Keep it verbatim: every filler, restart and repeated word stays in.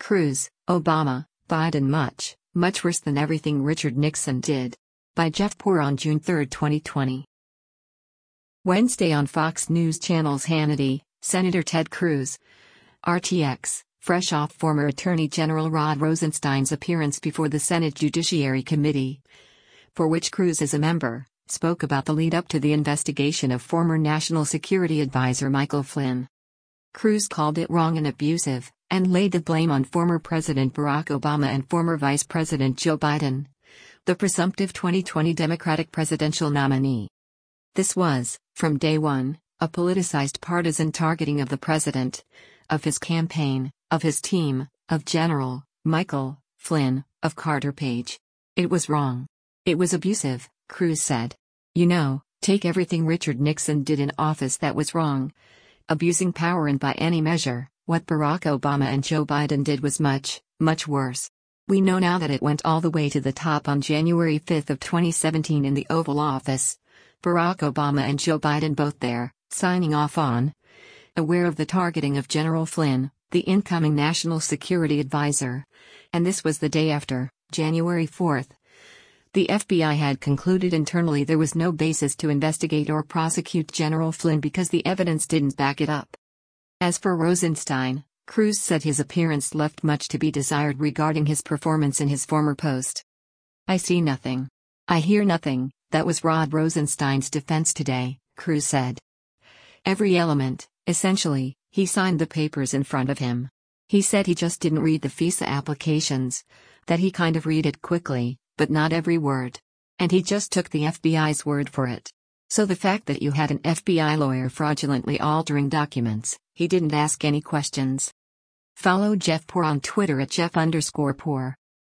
Cruz, Obama, Biden much, much worse than everything Richard Nixon did. By Jeff Poor on June third, twenty twenty. Wednesday on Fox News Channel's Hannity, Senator Ted Cruz, R T X, fresh off former Attorney General Rod Rosenstein's appearance before the Senate Judiciary Committee, for which Cruz is a member, spoke about the lead-up to the investigation of former National Security Advisor Michael Flynn. Cruz called it wrong and abusive, and laid the blame on former President Barack Obama and former Vice President Joe Biden, the presumptive twenty twenty Democratic presidential nominee. This was, from day one, a politicized partisan targeting of the president, of his campaign, of his team, of General Michael Flynn, of Carter Page. It was wrong. It was abusive, Cruz said. You know, take everything Richard Nixon did in office that was wrong. Abusing power, and by any measure, what Barack Obama and Joe Biden did was much, much worse. We know now that it went all the way to the top on January fifth of twenty seventeen in the Oval Office. Barack Obama and Joe Biden both there, signing off on, aware of the targeting of General Flynn, the incoming National Security Advisor. And this was the day after, January fourth. The F B I had concluded internally there was no basis to investigate or prosecute General Flynn because the evidence didn't back it up. As for Rosenstein, Cruz said his appearance left much to be desired regarding his performance in his former post. I see nothing. I hear nothing, that was Rod Rosenstein's defense today, Cruz said. Every element, essentially, he signed the papers in front of him. He said he just didn't read the FISA applications, that he kind of read it quickly, but not every word. And he just took the F B I's word for it. So the fact that you had an F B I lawyer fraudulently altering documents, he didn't ask any questions. Follow Jeff Poor on Twitter at Jeff underscore Poor.